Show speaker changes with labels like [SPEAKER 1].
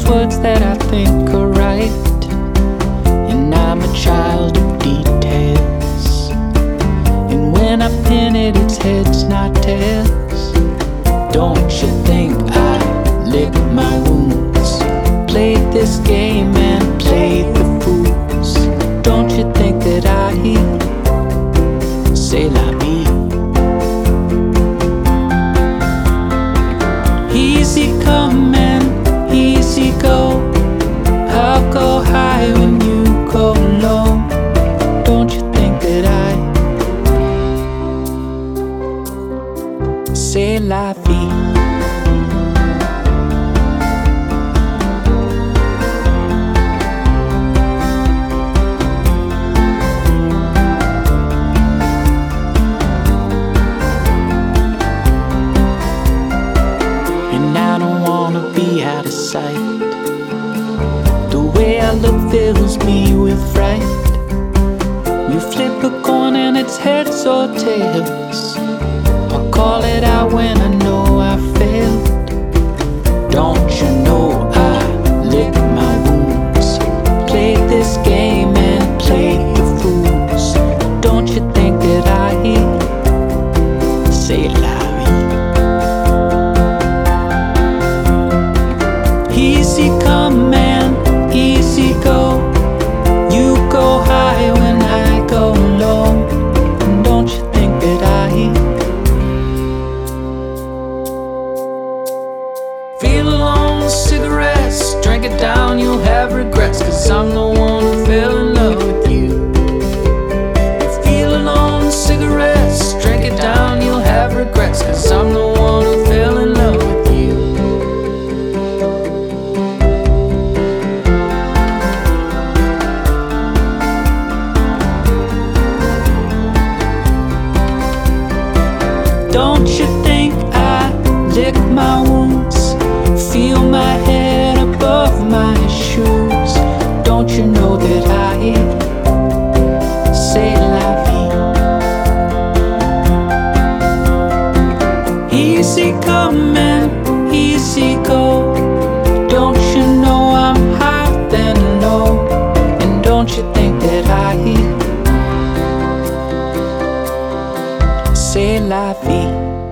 [SPEAKER 1] words that I think are right, and I'm a child of details. And when I pin it, it's heads, not tails. Don't you think I lick my wounds? Played this game and played the fools. Don't you think that I say la vie? Easy come and easy go. I'll go high when you go low. Don't you think that I say la vie? Be out of sight. The way I look fills me with fright. You flip a coin and it's heads or tails. I'll call it out when I know I failed. Don't you know I lick my wounds? Played this game and played the fools. Don't you think that I say la vie? Easy come and easy go. You go high when I go low. And don't you think that I feel alone, cigarettes, drink it down, you'll have regrets. Cause I'm the one who fell in love with you. Feel alone, cigarettes, drink it down, you'll have regrets. Cause I'm the one who fell in love with you. Don't you think I lick my wounds? Feel my head above my shoes. Don't you know that I say la vie? Easy come and easy go. Don't you know I'm high then low? And don't you think that I say la vie?